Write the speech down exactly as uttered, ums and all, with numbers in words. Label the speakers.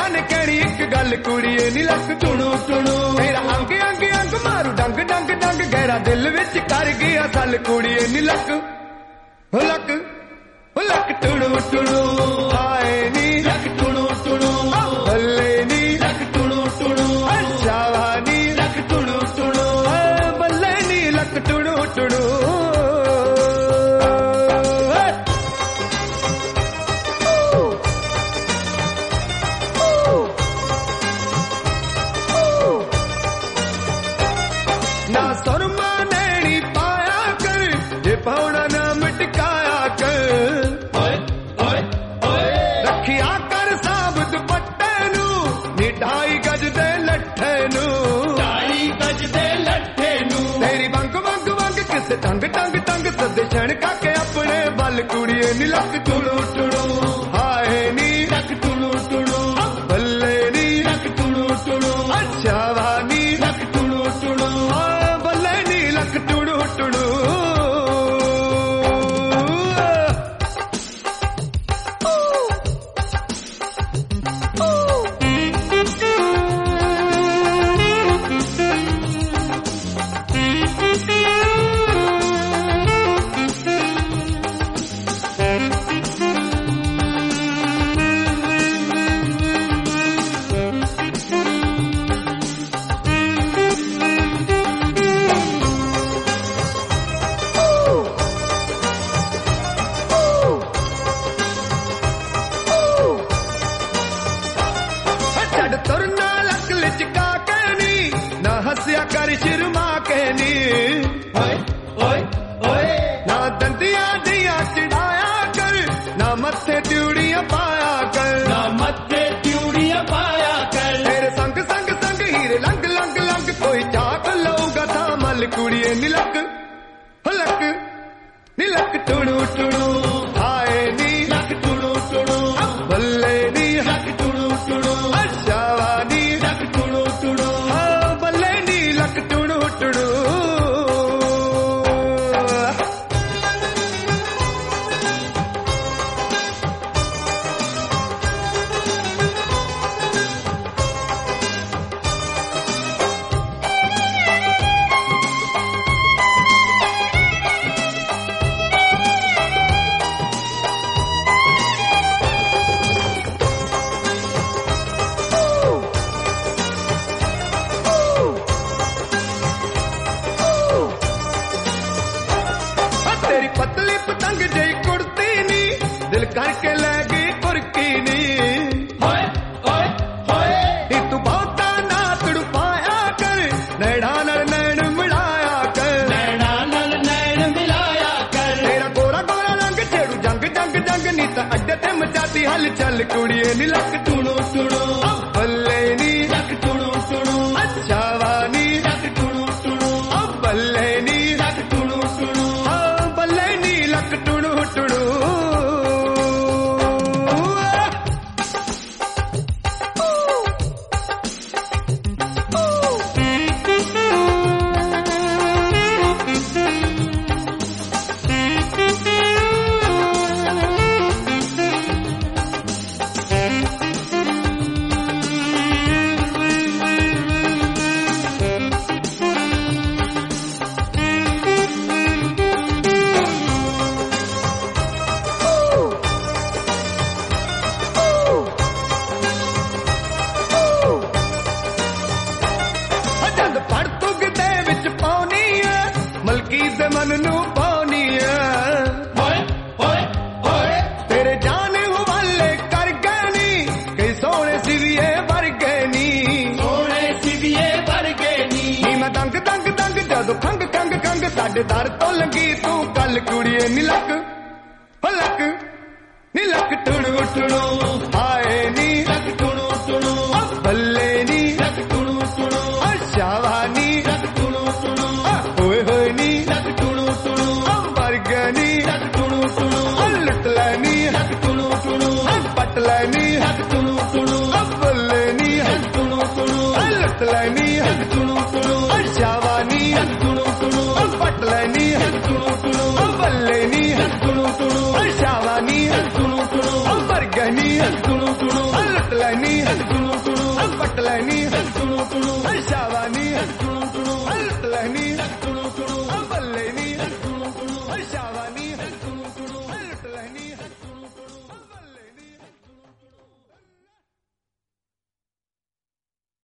Speaker 1: ने कहनी एक गल कुड़िए नी लक टुणू टुणू तेरा अंग अंग अंग मारू डंग डंग डंग गहरा दिल विच कर गया सल कुड़िए नी लक लक लक टुणू टुणू आए नी लक टुणू टुणू बल्ले नी लक टुणू टुणू अच्छा नी लक टुणू टुणू बल्ले नी लक टुणू टुणू ना सुरमा नैनी पाया कर ये पौड़ा नाम टिकाया कर ओए ओए ओए रखिया कर साब दुपट्टे नू नी ढाई गज दे लट्ठे नू ढाई गज दे लट्ठे नू तेरी वंग वंग वंग किस टंग टंग टंग सद छण काके अपने बल कुड़िए नी लक टुणू टुणू हाय नी लक टुणू टुणू बल्ले नी लक टुणू टुणू अच्छा वानी लक टुणू टुणू बल्ले नी लक टुणू टुणू तुरना लक लिचका कहनी ना हंसिया कर शर्मा कहनी ओए ओए ओए ना दंदिया दिया चिढ़ाया कर ना मत्थे त्यूड़ियां पाया कर ना मत्थे त्यूड़ियां पाया कर तेरे संग संग संग हीरे लंग लंग लंग कोई चाक लऊगा था मल कुड़िए नी लक लक नी लक टुणू टुणू आए नी लक टुणू टुणू बल्ले नी लक टुणू टुणू अच्छा वानी लक टुणू टुणू बल्ले नी लक टुणू टुणू तेरी पतली पतंग जई कुड़ती नी दिल करके ले गई कुर्की नी होए होए होए तू बहुता ना तड़पाया कर नैना नल नैन मिलाया कर नैना नल नैन मिलाया कर तेरा गोरा गोरा रंग छेड़ू जंग जंग जंग नी ता अड्डे ते मचाती हल चल कुड़िए नी लक टुणू टुणू बल्ले नी लक टुणू टुणू अच्छा वानी लक टुणू टुणू बल्ले नी लक टुणू टुणू बल्ले नी लक टुणू टुणू जद पड़ तुग दे विच पाउनी है मलकी दे मन नू पाउनी है होए होए होए तेरे जाने हवाले कर गए नी कई सोने सिविए भर गए नी सोने सिविए भर गए नी मैं दंग दंग दंग जदों खंग खंग खंग साडे दर तो लगी तू गल कुड़िए नी लक लक